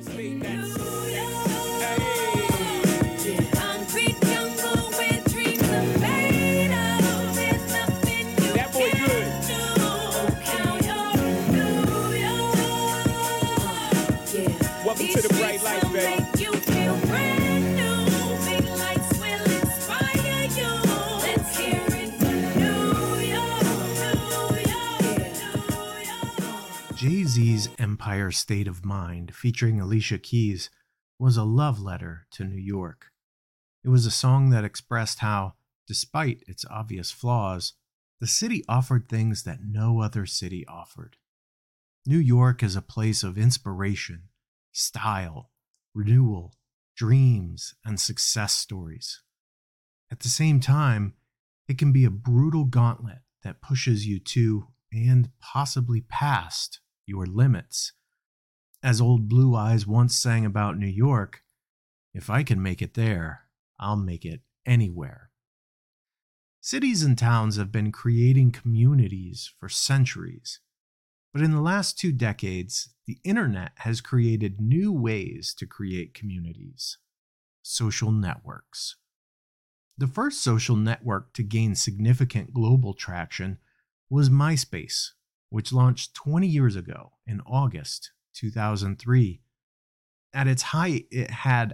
Honestly, that's welcome to the bright light, baby. Jay-Z's Empire State of Mind, featuring Alicia Keys, was a love letter to New York. It was a song that expressed how, despite its obvious flaws, the city offered things that no other city offered. New York is a place of inspiration, style, renewal, dreams, and success stories. At the same time, it can be a brutal gauntlet that pushes you to, and possibly past, your limits. As Old Blue Eyes once sang about New York, if I can make it there, I'll make it anywhere. Cities and towns have been creating communities for centuries, but in the last 2 decades, the internet has created new ways to create communities: social networks. The first social network to gain significant global traction was MySpace, which launched 20 years ago in August 2003. At its height, it had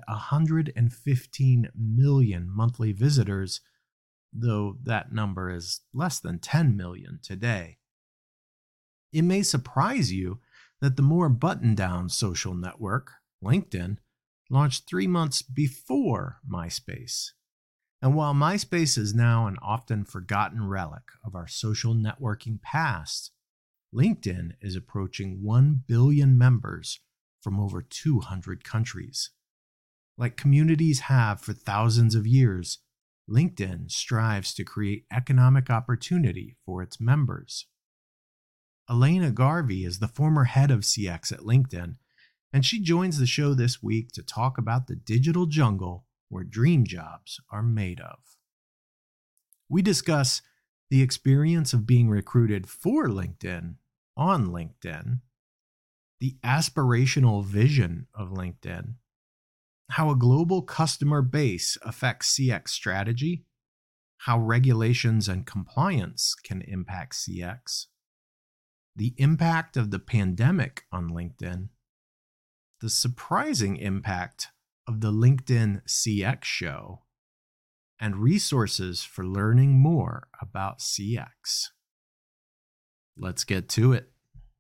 115 million monthly visitors, though that number is less than 10 million today. It may surprise you that the more buttoned-down social network, LinkedIn, launched 3 months before MySpace. And while MySpace is now an often forgotten relic of our social networking past, LinkedIn is approaching 1 billion members from over 200 countries. Like communities have for thousands of years, LinkedIn strives to create economic opportunity for its members. Elena Garvey is the former head of CX at LinkedIn, and she joins the show this week to talk about the digital jungle where dream jobs are made of. We discuss the experience of being recruited for LinkedIn on LinkedIn, the aspirational vision of LinkedIn, how a global customer base affects CX strategy, how regulations and compliance can impact CX, the impact of the pandemic on LinkedIn, the surprising impact of the LinkedIn CX show, and resources for learning more about CX. Let's get to it.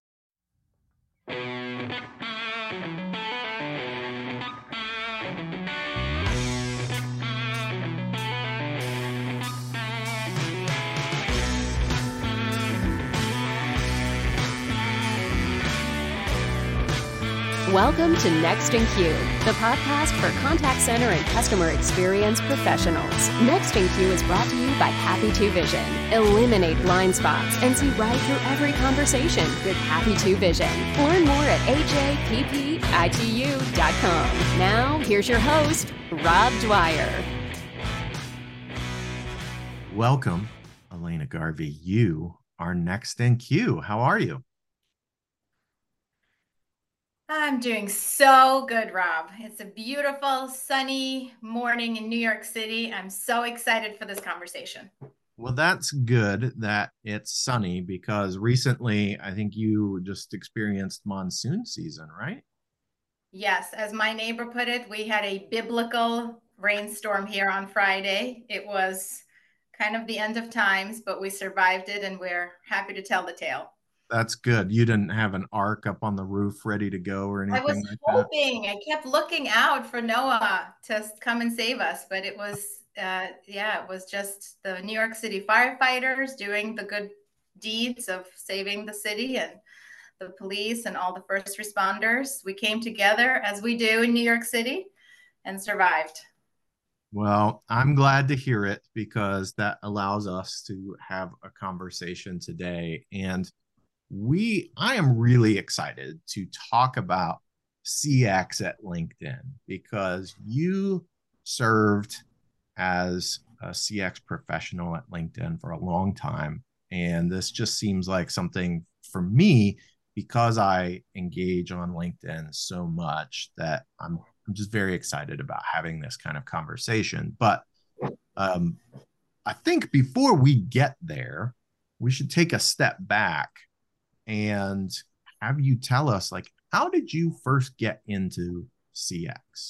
Welcome to Next in Queue, the podcast for contact center and customer experience professionals. Next in Queue is brought to you by Happy 2 Vision. Eliminate blind spots and see right through every conversation with Happy 2 Vision. Learn more at happitu.com. Now, here's your host, Rob Dwyer. Welcome, Elena Garvey. You are Next in Queue. How are you? I'm doing so good, Rob. It's a beautiful, sunny morning in New York City. I'm so excited for this conversation. Well, that's good that it's sunny because recently I think you just experienced monsoon season, right? Yes, as my neighbor put it, we had a biblical rainstorm here on Friday. It was kind of the end of times, but we survived it and we're happy to tell the tale. That's good. You didn't have an ark up on the roof ready to go or anything I was like hoping. I kept looking out for Noah to come and save us, but it was, it was just the New York City firefighters doing the good deeds of saving the city, and the police and all the first responders. We came together as we do in New York City and survived. Well, I'm glad to hear it because that allows us to have a conversation today. And I am really excited to talk about CX at LinkedIn because you served as a CX professional at LinkedIn for a long time. And this just seems like something for me because I engage on LinkedIn so much that I'm just very excited about having this kind of conversation. But um, I think before we get there, we should take a step back and have you tell us, like, how did you first get into CX?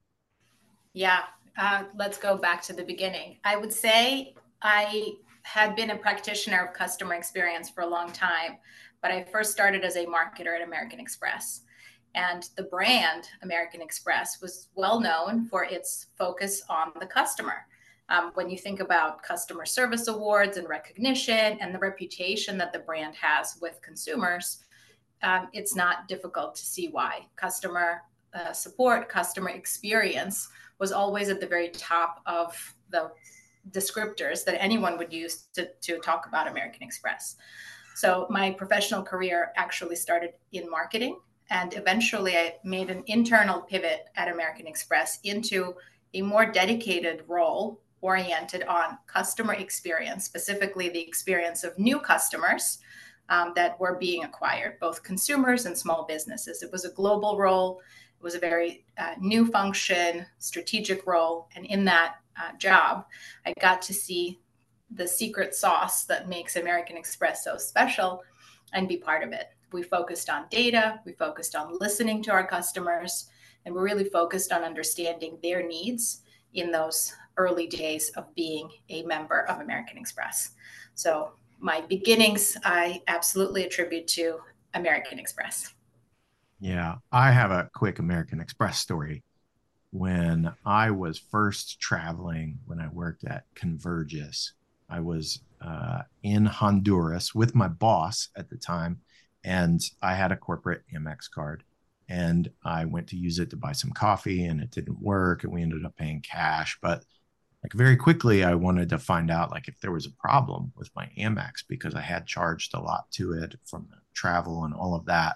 Yeah, let's go back to the beginning. I would say I had been a practitioner of customer experience for a long time, but I first started as a marketer at American Express. And the brand American Express was well known for its focus on the customer. When you think about customer service awards and recognition and the reputation that the brand has with consumers, it's not difficult to see why. Customer support, customer experience was always at the very top of the descriptors that anyone would use to talk about American Express. So my professional career actually started in marketing, and eventually I made an internal pivot at American Express into a more dedicated role oriented on customer experience, specifically the experience of new customers that were being acquired, both consumers and small businesses. It was a global role. It was a very new function, strategic role. And in that job, I got to see the secret sauce that makes American Express so special and be part of it. We focused on data, we focused on listening to our customers, and we really focused on understanding their needs in those early days of being a member of American Express. So my beginnings, I absolutely attribute to American Express. Yeah, I have a quick American Express story. When I was first traveling, when I worked at Convergys, I was in Honduras with my boss at the time, and I had a corporate Amex card. And I went to use it to buy some coffee, and it didn't work, and we ended up paying cash. But like very quickly, I wanted to find out like if there was a problem with my Amex because I had charged a lot to it from the travel and all of that.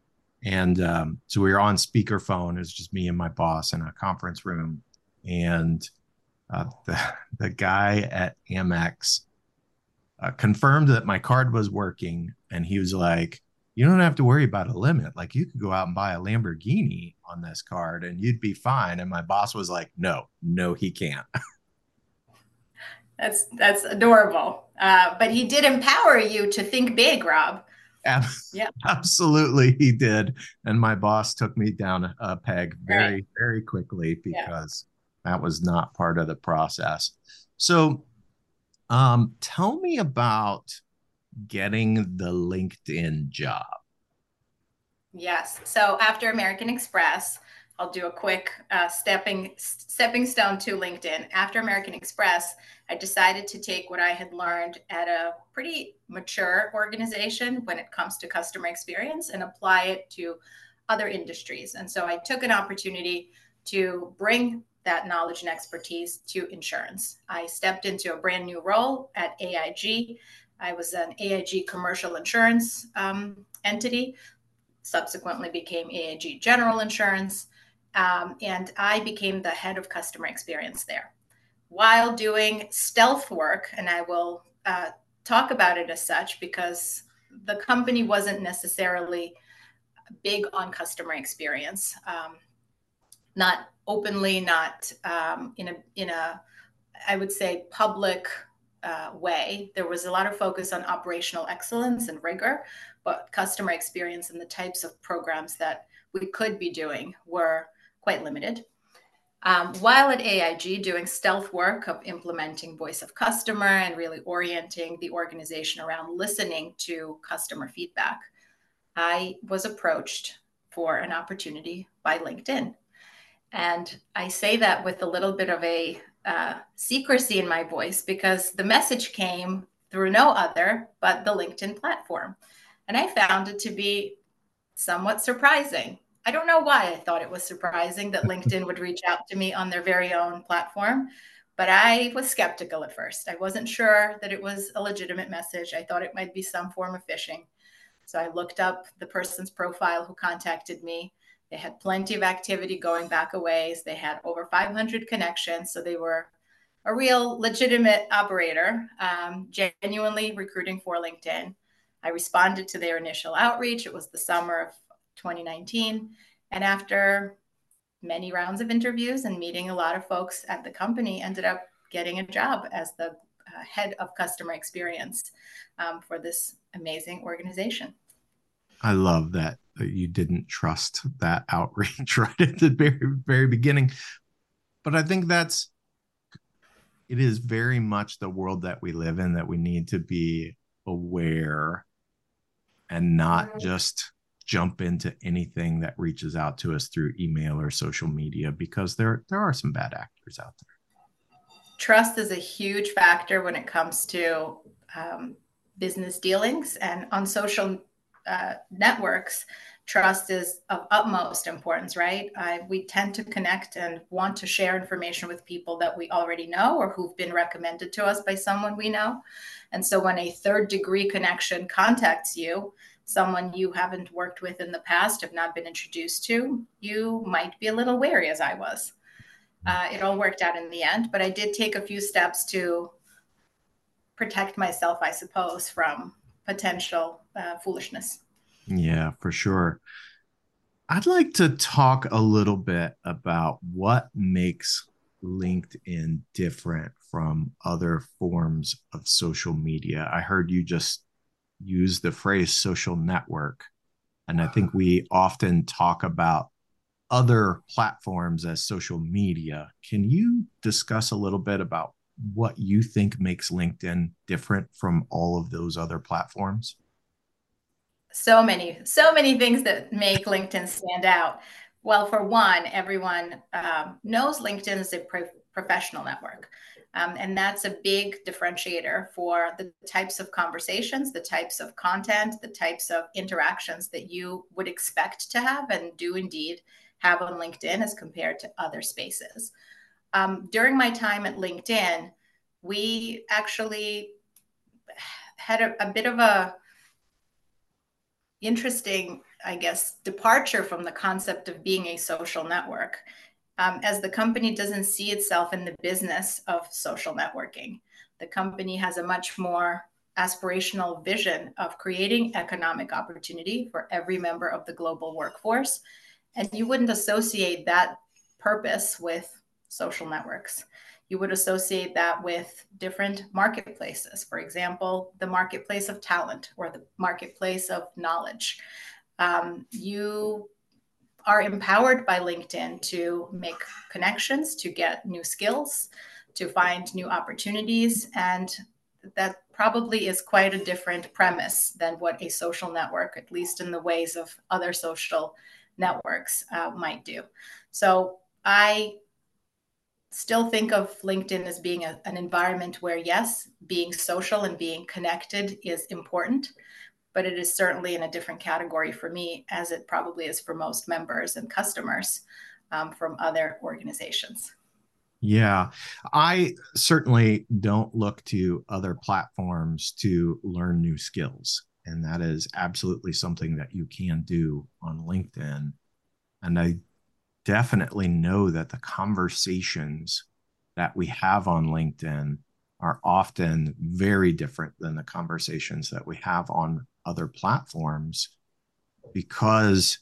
And so we were on speakerphone. It was just me and my boss in a conference room. And the guy at Amex confirmed that my card was working. And he was like, you don't have to worry about a limit. Like you could go out and buy a Lamborghini on this card and you'd be fine. And my boss was like, no, he can't. That's adorable. But he did empower you to think big, Rob. Yeah, absolutely, he did. And my boss took me down a peg very, very quickly because that was not part of the process. So, tell me about getting the LinkedIn job. Yes. So after American Express, I'll do a quick stepping stone to LinkedIn. After American Express, I decided to take what I had learned at a pretty mature organization when it comes to customer experience and apply it to other industries. And so I took an opportunity to bring that knowledge and expertise to insurance. I stepped into a brand new role at AIG. I was an AIG commercial insurance entity, subsequently became AIG General Insurance, and I became the head of customer experience there while doing stealth work. And I will talk about it as such because the company wasn't necessarily big on customer experience, not openly, not in a I would say public way. There was a lot of focus on operational excellence and rigor, but customer experience and the types of programs that we could be doing were quite limited. While at AIG doing stealth work of implementing voice of customer and really orienting the organization around listening to customer feedback, I was approached for an opportunity by LinkedIn. And I say that with a little bit of a secrecy in my voice because the message came through no other but the LinkedIn platform. And I found it to be somewhat surprising. I don't know why I thought it was surprising that LinkedIn would reach out to me on their very own platform, but I was skeptical at first. I wasn't sure that it was a legitimate message. I thought it might be some form of phishing. So I looked up the person's profile who contacted me. They had plenty of activity going back a ways. They had over 500 connections. So they were a real legitimate operator, genuinely recruiting for LinkedIn. I responded to their initial outreach. It was the summer of 2019. And after many rounds of interviews and meeting a lot of folks at the company, ended up getting a job as the head of customer experience for this amazing organization. I love that you didn't trust that outreach right at the very, very beginning. But I think it is very much the world that we live in, that we need to be aware and not just jump into anything that reaches out to us through email or social media, because there are some bad actors out there. Trust is a huge factor when it comes to business dealings, and on social networks, trust is of utmost importance, right? We tend to connect and want to share information with people that we already know or who've been recommended to us by someone we know. And so when a third degree connection contacts you, someone you haven't worked with in the past, have not been introduced to, you might be a little wary, as I was. It all worked out in the end, but I did take a few steps to protect myself, I suppose, from potential foolishness. Yeah, for sure. I'd like to talk a little bit about what makes LinkedIn different from other forms of social media. I heard you just use the phrase social network, and I think we often talk about other platforms as social media. Can you discuss a little bit about what you think makes LinkedIn different from all of those other platforms? So many things that make LinkedIn stand out. Well, for one, everyone knows LinkedIn is a professional network. And that's a big differentiator for the types of conversations, the types of content, the types of interactions that you would expect to have and do indeed have on LinkedIn as compared to other spaces. During my time at LinkedIn, we actually had a bit of a interesting, I guess, departure from the concept of being a social network, as the company doesn't see itself in the business of social networking. The company has a much more aspirational vision of creating economic opportunity for every member of the global workforce. And you wouldn't associate that purpose with social networks. You would associate that with different marketplaces. For example, the marketplace of talent or the marketplace of knowledge. You are empowered by LinkedIn to make connections, to get new skills, to find new opportunities. And that probably is quite a different premise than what a social network, at least in the ways of other social networks, might do. So I still think of LinkedIn as being an environment where, yes, being social and being connected is important, but it is certainly in a different category for me, as it probably is for most members and customers from other organizations. Yeah, I certainly don't look to other platforms to learn new skills. And that is absolutely something that you can do on LinkedIn. And I definitely know that the conversations that we have on LinkedIn are often very different than the conversations that we have on other platforms, because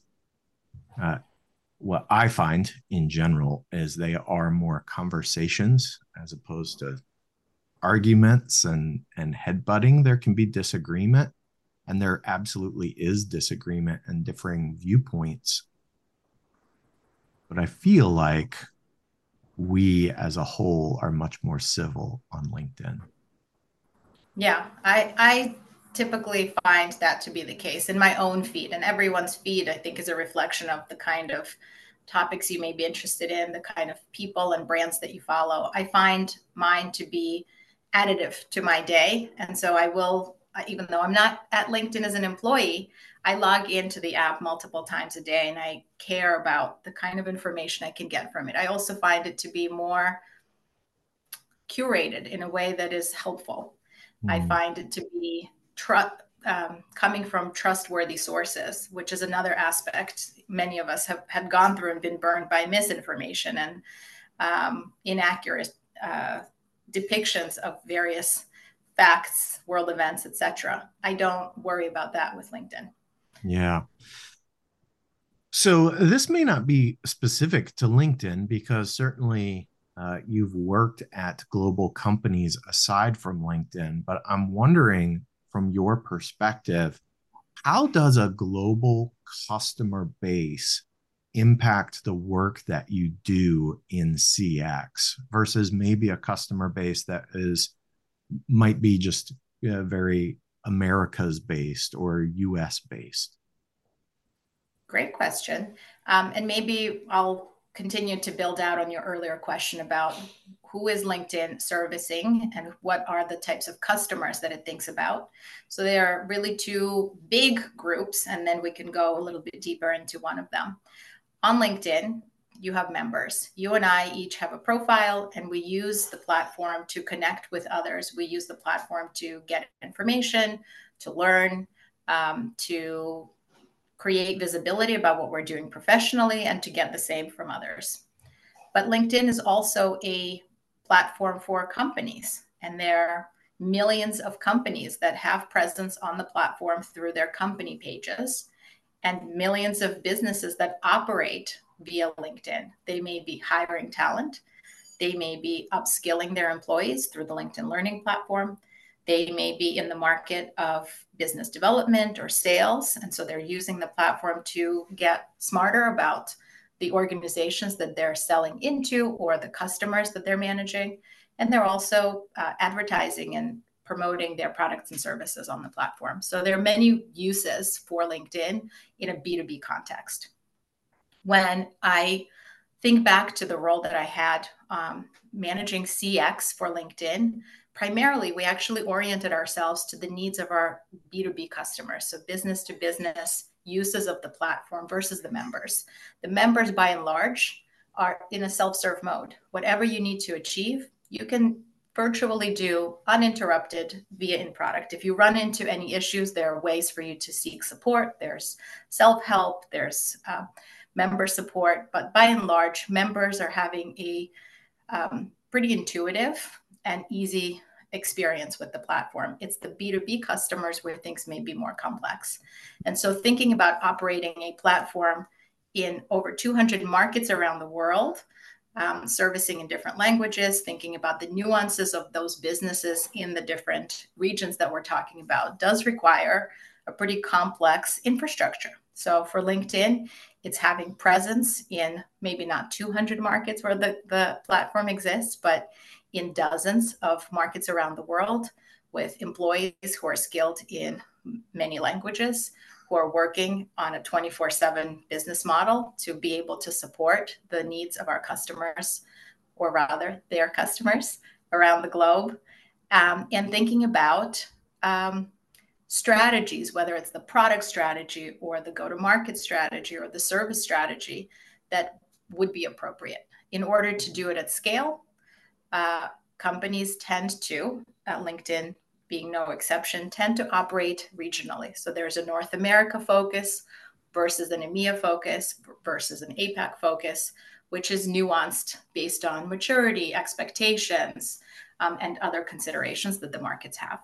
what I find in general is they are more conversations as opposed to arguments and headbutting. There can be disagreement, and there absolutely is disagreement and differing viewpoints. But I feel like we as a whole are much more civil on LinkedIn. Yeah, I typically find that to be the case in my own feed, and everyone's feed, I think, is a reflection of the kind of topics you may be interested in, the kind of people and brands that you follow. I find mine to be additive to my day. And so I will, even though I'm not at LinkedIn as an employee, I log into the app multiple times a day, and I care about the kind of information I can get from it. I also find it to be more curated in a way that is helpful. I find it to be coming from trustworthy sources, which is another aspect. Many of us had gone through and been burned by misinformation and inaccurate depictions of various facts, world events, etc. I don't worry about that with LinkedIn. Yeah. So this may not be specific to LinkedIn because certainly you've worked at global companies aside from LinkedIn, but I'm wondering from your perspective, how does a global customer base impact the work that you do in CX versus maybe a customer base that might be just very America's based or US based? Great question. And maybe I'll continue to build out on your earlier question about who is LinkedIn servicing and what are the types of customers that it thinks about. So there are really two big groups, and then we can go a little bit deeper into one of them. On LinkedIn, you have members. You and I each have a profile, and we use the platform to connect with others. We use the platform to get information, to learn, to create visibility about what we're doing professionally, and to get the same from others. But LinkedIn is also a platform for companies, and there are millions of companies that have presence on the platform through their company pages, and millions of businesses that operate via LinkedIn. They may be hiring talent. They may be upskilling their employees through the LinkedIn Learning platform. They may be in the market of business development or sales. And so they're using the platform to get smarter about the organizations that they're selling into or the customers that they're managing. And they're also advertising and promoting their products and services on the platform. So there are many uses for LinkedIn in a B2B context. When I think back to the role that I had managing CX for LinkedIn, primarily we actually oriented ourselves to the needs of our B2B customers, so business to business uses of the platform versus the members. The members, by and large, are in a self-serve mode. Whatever you need to achieve, you can virtually do uninterrupted via in-product. If you run into any issues, there are ways for you to seek support. There's self-help, there's member support, but by and large, members are having a pretty intuitive and easy experience with the platform. It's the B2B customers where things may be more complex. And so thinking about operating a platform in over 200 markets around the world, servicing in different languages, thinking about the nuances of those businesses in the different regions that we're talking about does require a pretty complex infrastructure. So for LinkedIn, it's having presence in maybe not 200 markets where the platform exists, but in dozens of markets around the world with employees who are skilled in many languages, who are working on a 24/7 business model to be able to support the needs of our customers, or rather their customers around the globe, and thinking about strategies, whether it's the product strategy or the go-to-market strategy or the service strategy that would be appropriate. In order to do it at scale, companies tend to, LinkedIn being no exception, tend to operate regionally. So there's a North America focus versus an EMEA focus versus an APAC focus, which is nuanced based on maturity, expectations, and other considerations that the markets have.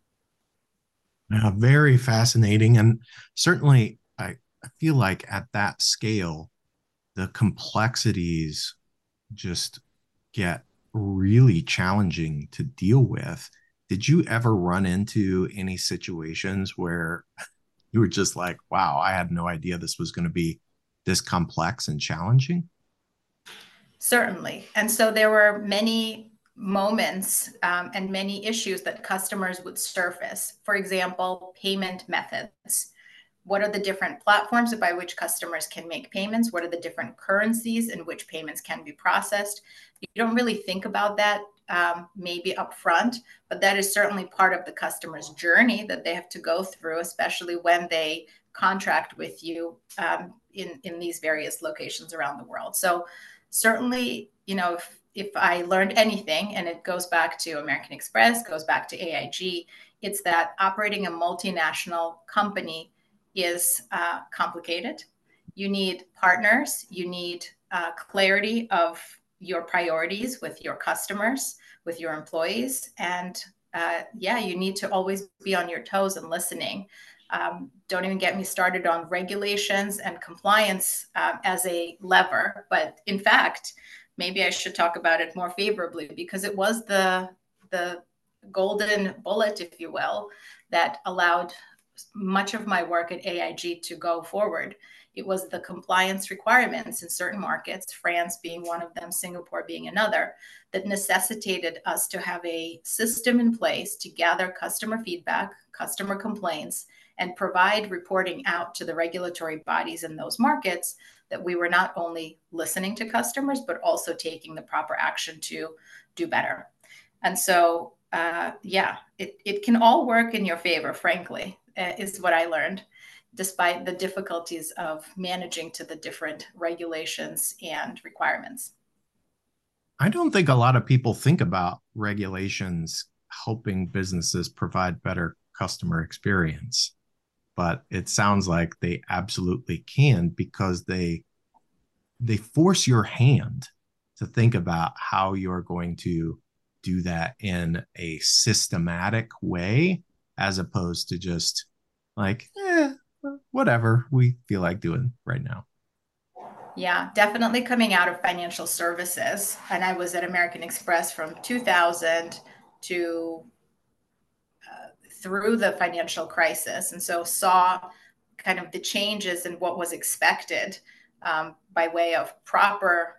Very fascinating. And certainly, I feel like at that scale, the complexities just get really challenging to deal with. Did you ever run into any situations where you were just like, wow, I had no idea this was going to be this complex and challenging? Certainly. And so there were many moments and many issues that customers would surface. For example, payment methods. What are the different platforms by which customers can make payments? What are the different currencies in which payments can be processed? You don't really think about that maybe upfront, but that is certainly part of the customer's journey that they have to go through, especially when they contract with you in these various locations around the world. So certainly, if I learned anything, and it goes back to American Express, goes back to AIG, it's that operating a multinational company is complicated. You need partners, you need clarity of your priorities with your customers, with your employees, and yeah, you need to always be on your toes and listening. Don't even get me started on regulations and compliance as a lever. But in fact, maybe I should talk about it more favorably, because it was the golden bullet, if you will, that allowed much of my work at AIG to go forward. It was the compliance requirements in certain markets, France being one of them, Singapore being another, that necessitated us to have a system in place to gather customer feedback, customer complaints, and provide reporting out to the regulatory bodies in those markets that we were not only listening to customers, but also taking the proper action to do better. And so, yeah, it can all work in your favor, frankly, is what I learned, despite the difficulties of managing to the different regulations and requirements. I don't think a lot of people think about regulations helping businesses provide better customer experience, but it sounds like they absolutely can, because they force your hand to think about how you're going to do that in a systematic way, as opposed to just like, whatever we feel like doing right now. Yeah, definitely coming out of financial services. And I was at American Express from 2000 to through the financial crisis. And so saw kind of the changes in what was expected by way of proper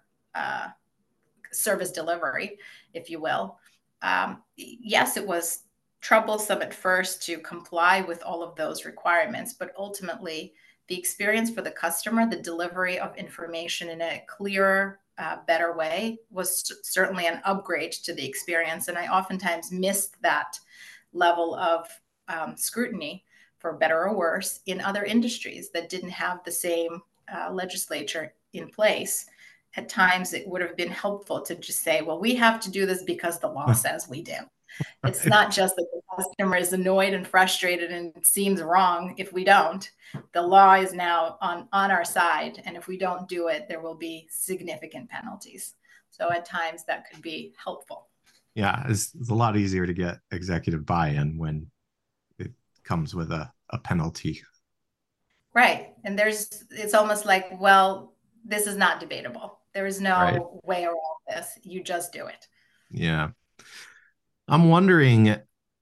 service delivery, if you will. Yes, it was troublesome at first to comply with all of those requirements, but ultimately the experience for the customer, the delivery of information in a clearer, better way was certainly an upgrade to the experience. And I oftentimes missed that level of scrutiny, for better or worse, in other industries that didn't have the same legislature in place. At times, it would have been helpful to just say, well, we have to do this because the law says we do. It's not just that the customer is annoyed and frustrated and it seems wrong if we don't. The law is now on our side. And if we don't do it, there will be significant penalties. So at times that could be helpful. Yeah, it's a lot easier to get executive buy-in when it comes with a penalty. Right. And it's almost like, well, this is not debatable. There is no way around this. You just do it. Yeah. I'm wondering,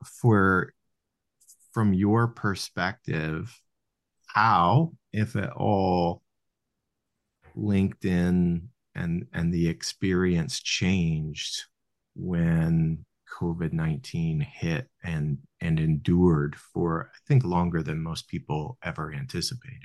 from your perspective, how, if at all, LinkedIn and the experience changed when COVID-19 hit and endured for, I think, longer than most people ever anticipated.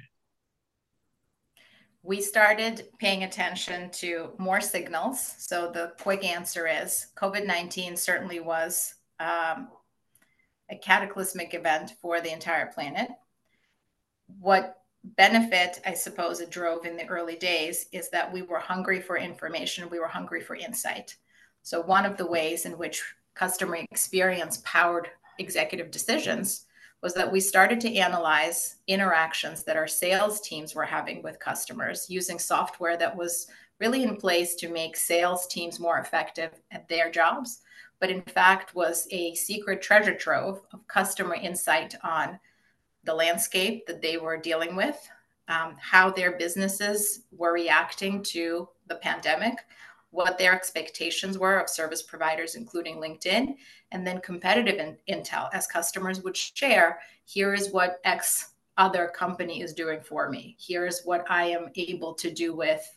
We started paying attention to more signals. So the quick answer is COVID-19 certainly was a cataclysmic event for the entire planet. What benefit, I suppose, it drove in the early days is that we were hungry for information. We were hungry for insight. So one of the ways in which customer experience powered executive decisions was that we started to analyze interactions that our sales teams were having with customers using software that was really in place to make sales teams more effective at their jobs, but in fact was a secret treasure trove of customer insight on the landscape that they were dealing with, how their businesses were reacting to the pandemic, what their expectations were of service providers, including LinkedIn, and then competitive intel as customers would share, here is what X other company is doing for me. Here's what I am able to do with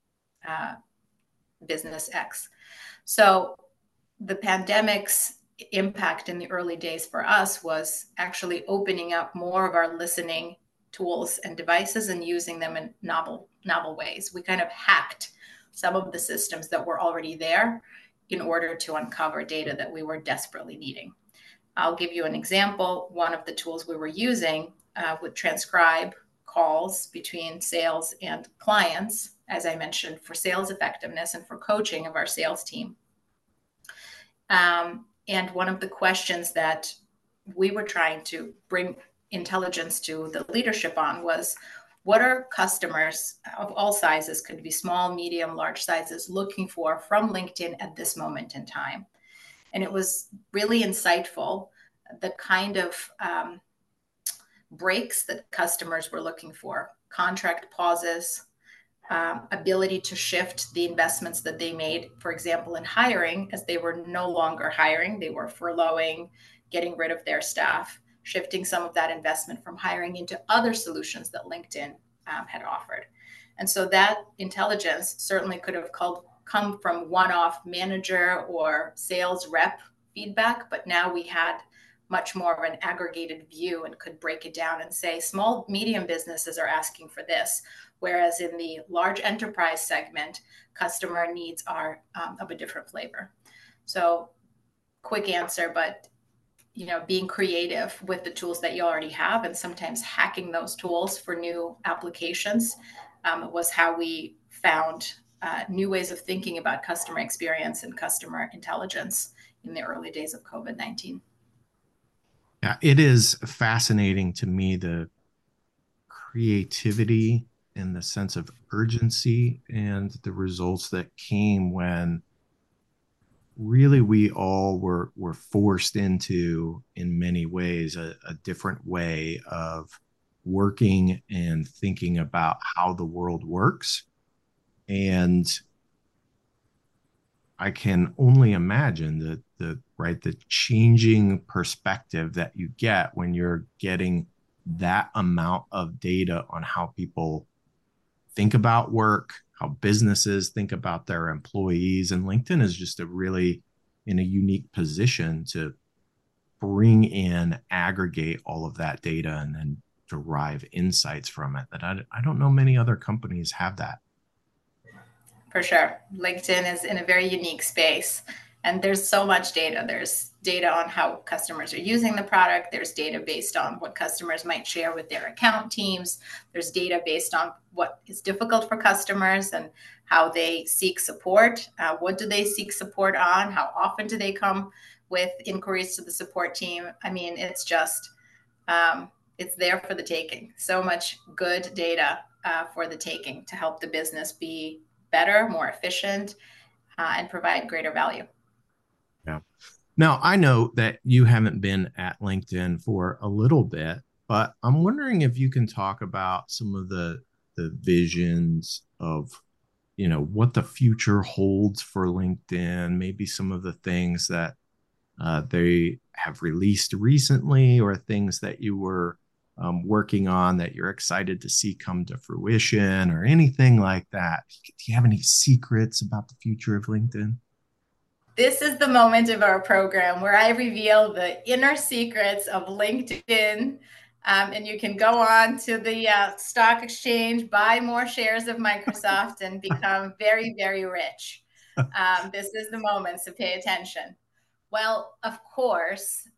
business X. So the pandemic's impact in the early days for us was actually opening up more of our listening tools and devices and using them in novel ways. We kind of hacked some of the systems that were already there in order to uncover data that we were desperately needing. I'll give you an example. One of the tools we were using would transcribe calls between sales and clients, as I mentioned, for sales effectiveness and for coaching of our sales team. And one of the questions that we were trying to bring intelligence to the leadership on was, what are customers of all sizes, could be small, medium, large sizes, looking for from LinkedIn at this moment in time? And it was really insightful, the kind of breaks that customers were looking for, contract pauses, ability to shift the investments that they made, for example, in hiring, as they were no longer hiring, they were furloughing, getting rid of their staff, shifting some of that investment from hiring into other solutions that LinkedIn had offered. And so that intelligence certainly could have come from one-off manager or sales rep feedback, but now we had much more of an aggregated view and could break it down and say small, medium businesses are asking for this, whereas in the large enterprise segment, customer needs are of a different flavor. So quick answer, but being creative with the tools that you already have and sometimes hacking those tools for new applications was how we found new ways of thinking about customer experience and customer intelligence in the early days of COVID-19. Yeah, it is fascinating to me, the creativity and the sense of urgency and the results that came when really we all were forced into, in many ways, a different way of working and thinking about how the world works. And I can only imagine the changing perspective that you get when you're getting that amount of data on how people think about work, how businesses think about their employees. And LinkedIn is just really in a unique position to bring in, aggregate all of that data and then derive insights from it that I don't know many other companies have that. For sure. LinkedIn is in a very unique space, and there's so much data. There's data on how customers are using the product. There's data based on what customers might share with their account teams. There's data based on what is difficult for customers and how they seek support. What do they seek support on? How often do they come with inquiries to the support team? I mean, it's just, it's there for the taking. So much good data for the taking to help the business be better, more efficient, and provide greater value. Yeah. Now, I know that you haven't been at LinkedIn for a little bit, but I'm wondering if you can talk about some of the visions of, what the future holds for LinkedIn, maybe some of the things that they have released recently or things that you were working on that you're excited to see come to fruition or anything like that. Do you have any secrets about the future of LinkedIn? This is the moment of our program where I reveal the inner secrets of LinkedIn. And you can go on to the stock exchange, buy more shares of Microsoft, and become very, very rich. This is the moment, so pay attention. Well, of course,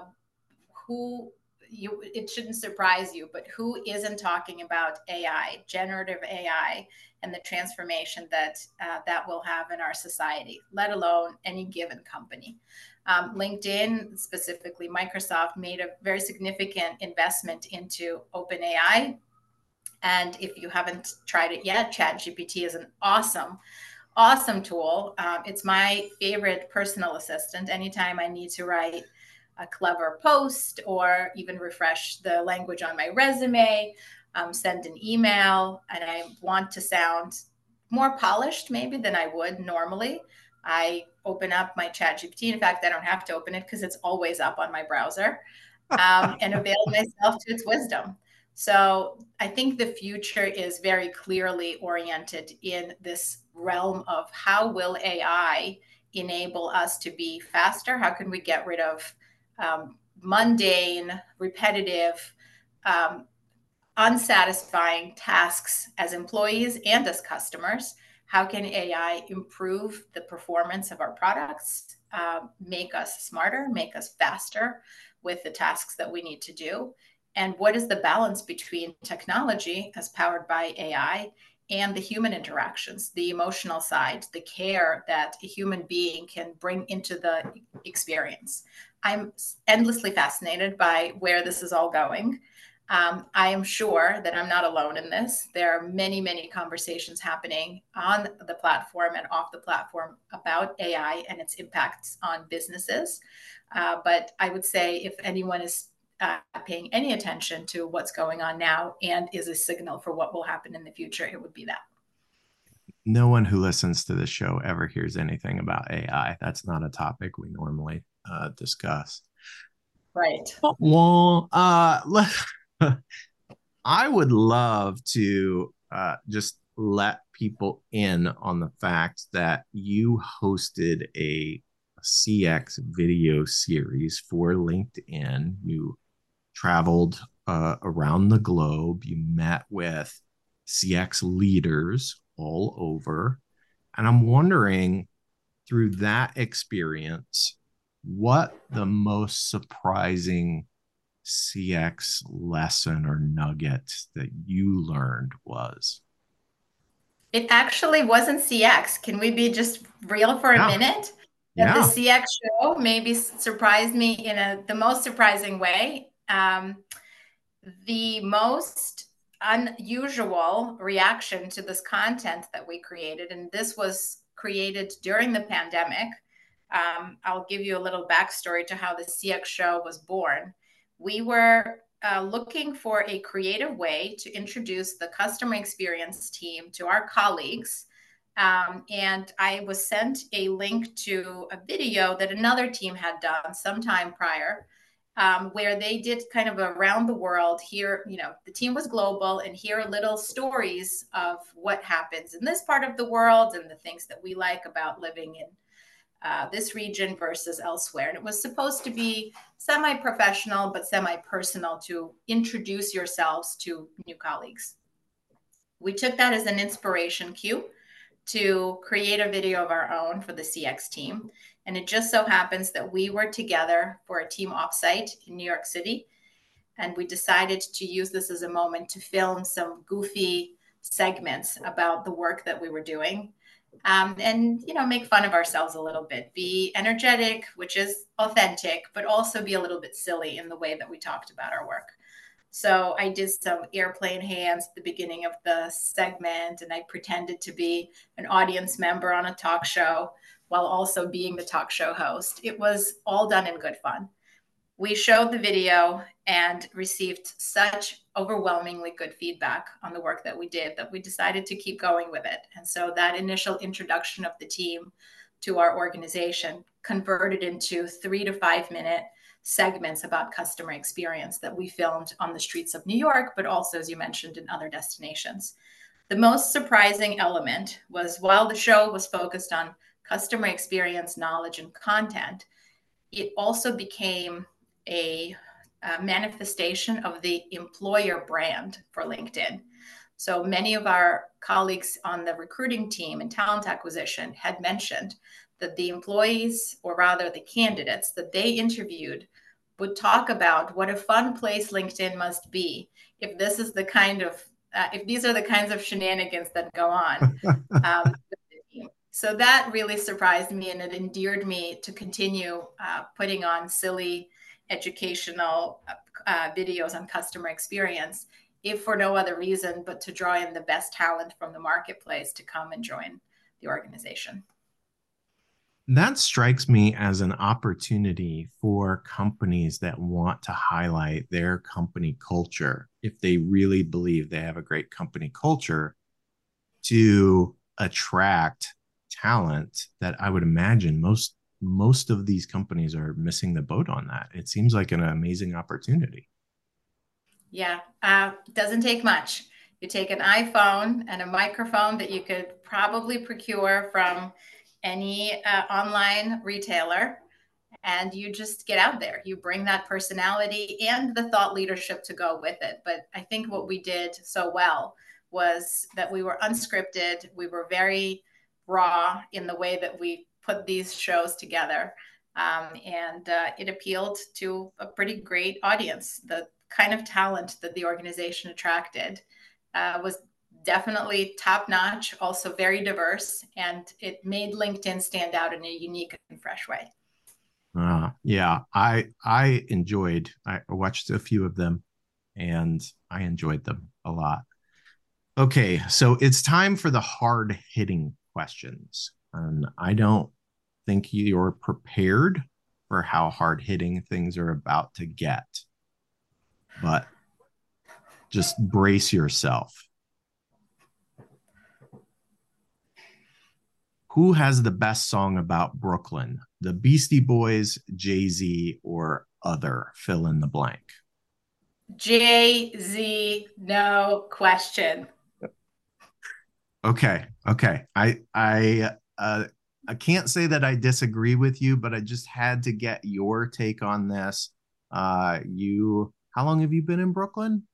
it shouldn't surprise you, but who isn't talking about AI, generative AI, and the transformation that that will have in our society, let alone any given company. LinkedIn, specifically Microsoft, made a very significant investment into OpenAI. And if you haven't tried it yet, ChatGPT is an awesome tool. It's my favorite personal assistant. Anytime I need to write a clever post or even refresh the language on my resume, send an email, and I want to sound more polished maybe than I would normally, I open up my ChatGPT. In fact, I don't have to open it because it's always up on my browser, and avail myself to its wisdom. So I think the future is very clearly oriented in this realm of how will AI enable us to be faster? How can we get rid of mundane, repetitive, unsatisfying tasks as employees and as customers? How can AI improve the performance of our products, make us smarter, make us faster with the tasks that we need to do? And what is the balance between technology as powered by AI and the human interactions, the emotional side, the care that a human being can bring into the experience? I'm endlessly fascinated by where this is all going. I am sure that I'm not alone in this. There are many, many conversations happening on the platform and off the platform about AI and its impacts on businesses. But I would say if anyone is paying any attention to what's going on now and is a signal for what will happen in the future, it would be that. No one who listens to this show ever hears anything about AI. That's not a topic we normally discuss. Right. Well, I would love to just let people in on the fact that you hosted a CX video series for LinkedIn. You traveled around the globe. You met with CX leaders all over. And I'm wondering, through that experience, what the most surprising CX lesson or nugget that you learned was? It actually wasn't CX. Can we be just real for a Yeah. minute? That the Yeah. CX show maybe surprised me in the most surprising way. The most unusual reaction to this content that we created, and this was created during the pandemic. I'll give you a little backstory to how the CX show was born. We were looking for a creative way to introduce the customer experience team to our colleagues. And I was sent a link to a video that another team had done sometime prior, where they did kind of around the world. Here, the team was global, and here are little stories of what happens in this part of the world and the things that we like about living in this region versus elsewhere. And it was supposed to be semi-professional, but semi-personal to introduce yourselves to new colleagues. We took that as an inspiration cue to create a video of our own for the CX team. And it just so happens that we were together for a team offsite in New York City. And we decided to use this as a moment to film some goofy segments about the work that we were doing. And make fun of ourselves a little bit, be energetic, which is authentic, but also be a little bit silly in the way that we talked about our work. So I did some airplane hands at the beginning of the segment, and I pretended to be an audience member on a talk show while also being the talk show host. It was all done in good fun. We showed the video and received such overwhelmingly good feedback on the work that we did that we decided to keep going with it. And so that initial introduction of the team to our organization converted into 3 to 5 minute segments about customer experience that we filmed on the streets of New York, but also, as you mentioned, in other destinations. The most surprising element was, while the show was focused on customer experience, knowledge, and content, it also became a manifestation of the employer brand for LinkedIn. So many of our colleagues on the recruiting team and talent acquisition had mentioned that the employees, or rather the candidates that they interviewed, would talk about what a fun place LinkedIn must be if this is the kind of if these are the kinds of shenanigans that go on. So that really surprised me, and it endeared me to continue putting on silly educational videos on customer experience, if for no other reason but to draw in the best talent from the marketplace to come and join the organization. That strikes me as an opportunity for companies that want to highlight their company culture, if they really believe they have a great company culture, to attract talent that I would imagine most of these companies are missing the boat on that. It seems like an amazing opportunity. Yeah, doesn't take much. You take an iPhone and a microphone that you could probably procure from any online retailer, and you just get out there. You bring that personality and the thought leadership to go with it. But I think what we did so well was that we were unscripted. We were very raw in the way that we put these shows together. And it appealed to a pretty great audience. The kind of talent that the organization attracted was definitely top notch, also very diverse, and it made LinkedIn stand out in a unique and fresh way. Yeah, I watched a few of them. and I enjoyed them a lot. Okay, so it's time for the hard hitting questions. And I don't think you're prepared for how hard hitting things are about to get, but just brace yourself. Who has the best song about Brooklyn? The Beastie Boys, Jay-Z, or other? Fill in the blank. Jay-Z, no question. Okay. I can't say that I disagree with you, but I just had to get your take on this. You how long have you been in Brooklyn?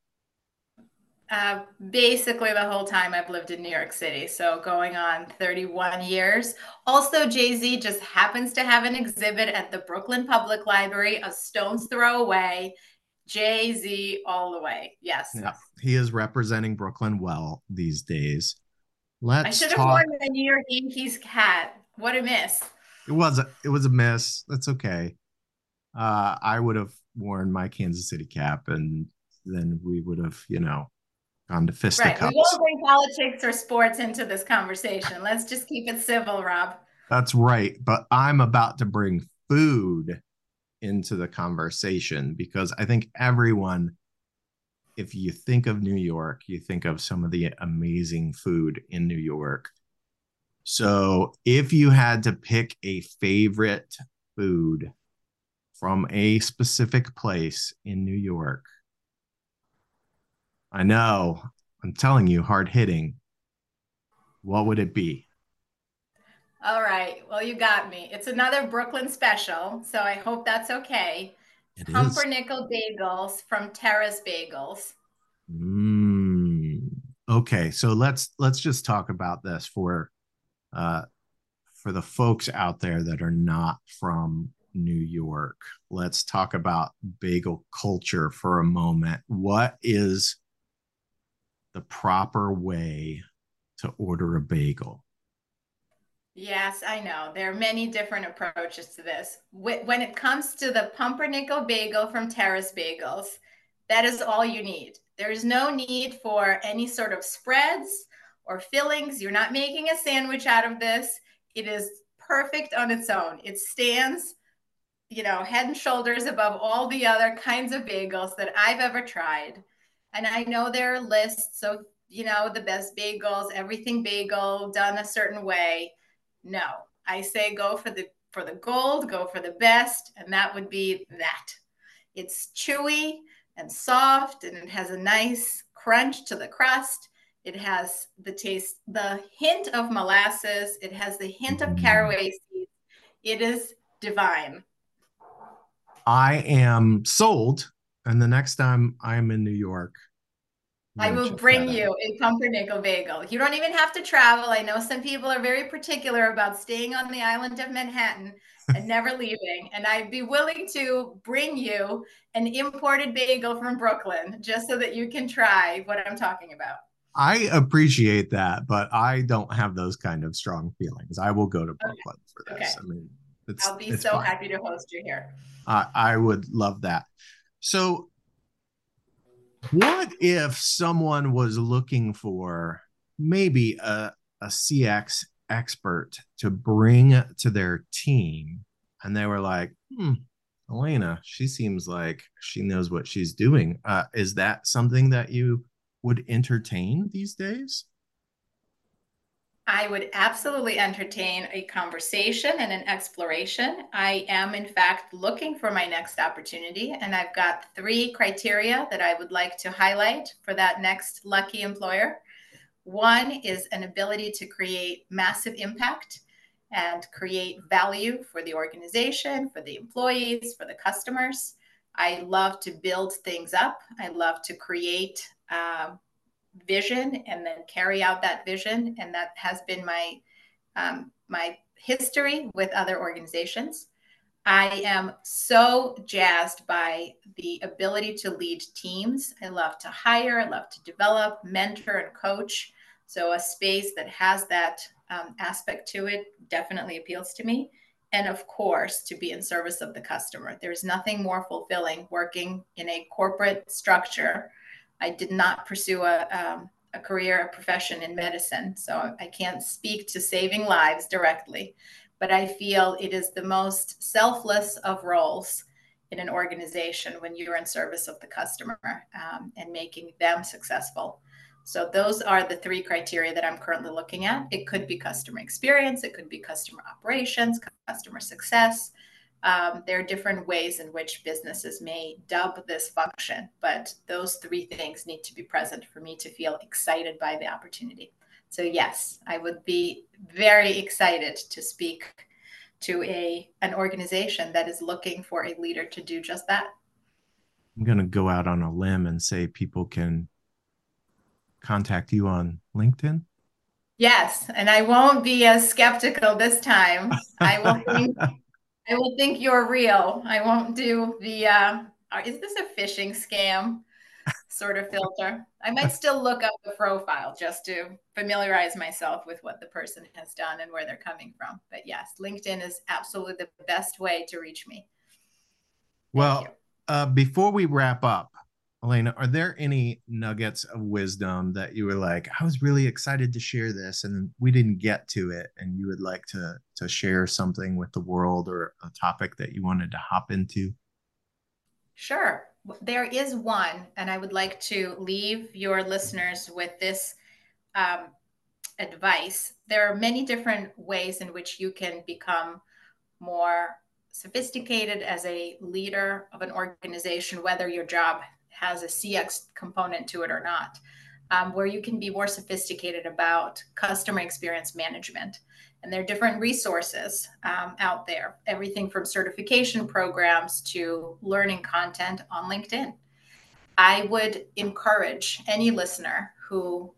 Basically the whole time I've lived in New York City, so going on 31 years. Also, Jay-Z just happens to have an exhibit at the Brooklyn Public Library, a stone's throw away. Jay-Z all the way. Yes. Yeah, he is representing Brooklyn well these days. I Let's should have talk. worn my New York Yankees hat. What a miss. It was a miss. That's okay. I would have worn my Kansas City cap, and then we would have, gone to Right. We fisticuffs. won't bring politics or sports into this conversation. Let's just keep it civil, Rob. That's right. But I'm about to bring food into the conversation because I think everyone, if you think of New York, you think of some of the amazing food in New York. So if you had to pick a favorite food from a specific place in New York, I know, I'm telling you, hard hitting, what would it be? All right. Well, you got me. It's another Brooklyn special, so I hope that's okay. It is. Pumpernickel bagels from Terrace Bagels. Mm. Okay, so let's just talk about this uh for the folks out there that are not from New York. Let's talk about bagel culture for a moment. What is the proper way to order a bagel? Yes, I know. There are many different approaches to this. When it comes to the pumpernickel bagel from Terrace Bagels, that is all you need. There's no need for any sort of spreads or fillings. You're not making a sandwich out of this. It is perfect on its own. It stands, head and shoulders above all the other kinds of bagels that I've ever tried. And I know there are lists of, the best bagels, everything bagel done a certain way. No, I say go for the gold, go for the best, and that would be that. It's chewy and soft, and it has a nice crunch to the crust. It has the hint of molasses. It has the hint of Mm. caraway seeds. It is divine. I am sold, and the next time I'm in New York, I'm I gonna will check bring that out. you a pumpernickel bagel. You don't even have to travel. I know some people are very particular about staying on the island of Manhattan and never leaving. And I'd be willing to bring you an imported bagel from Brooklyn just so that you can try what I'm talking about. I appreciate that, but I don't have those kind of strong feelings. I will go to Okay. Brooklyn for Okay. this. I mean, it's I'll be it's so fine. happy to host you here. I would love that. So, what if someone was looking for maybe a CX expert to bring to their team, and they were like, Elena, she seems like she knows what she's doing. Is that something that you would entertain these days? I would absolutely entertain a conversation and an exploration. I am, in fact, looking for my next opportunity, and I've got 3 criteria that I would like to highlight for that next lucky employer. One is an ability to create massive impact and create value for the organization, for the employees, for the customers. I love to build things up. I love to create vision and then carry out that vision. And that has been my history with other organizations. I am so jazzed by the ability to lead teams. I love to hire, I love to develop, mentor, and coach. So a space that has that aspect to it definitely appeals to me. and of course, to be in service of the customer. There's nothing more fulfilling working in a corporate structure. I did not pursue a career, a profession in medicine, so I can't speak to saving lives directly, but I feel it is the most selfless of roles in an organization when you're in service of the customer and making them successful. So those are the three criteria that I'm currently looking at. It could be customer experience, it could be customer operations, customer success. There are different ways in which businesses may dub this function, but those three things need to be present for me to feel excited by the opportunity. So yes, I would be very excited to speak to an organization that is looking for a leader to do just that. I'm going to go out on a limb and say people can contact you on LinkedIn. Yes, and I won't be as skeptical this time. I will think you're real. I won't do the is this a phishing scam sort of filter? I might still look up the profile just to familiarize myself with what the person has done and where they're coming from. But yes, LinkedIn is absolutely the best way to reach me. Well, before we wrap up, Elena, are there any nuggets of wisdom that you were like, I was really excited to share this and we didn't get to it, and you would like to share something with the world or a topic that you wanted to hop into? Sure. There is one, and I would like to leave your listeners with this advice. There are many different ways in which you can become more sophisticated as a leader of an organization, whether your job has a CX component to it or not, where you can be more sophisticated about customer experience management. And there are different resources out there, everything from certification programs to learning content on LinkedIn. I would encourage any listener who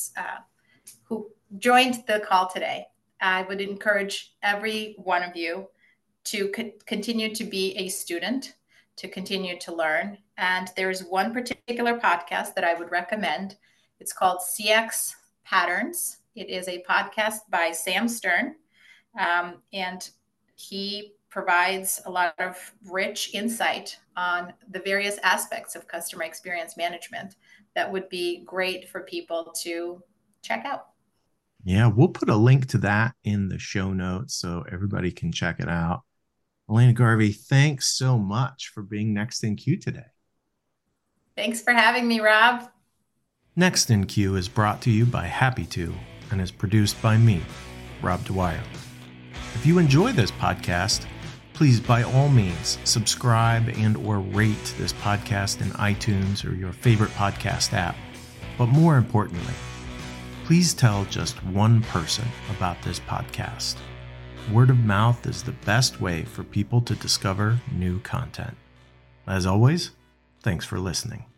joined the call today, I would encourage every one of you to continue to be a student, to continue to learn. And there's one particular podcast that I would recommend. It's called CX Patterns. It is a podcast by Sam Stern, and he provides a lot of rich insight on the various aspects of customer experience management that would be great for people to check out. Yeah, we'll put a link to that in the show notes so everybody can check it out. Elena Garvey, thanks so much for being Next in Queue today. Thanks for having me, Rob. Next in Queue is brought to you by Happy To and is produced by me, Rob Dwyer. If you enjoy this podcast, please by all means subscribe and or rate this podcast in iTunes or your favorite podcast app. But more importantly, please tell just one person about this podcast. Word of mouth is the best way for people to discover new content. As always, thanks for listening.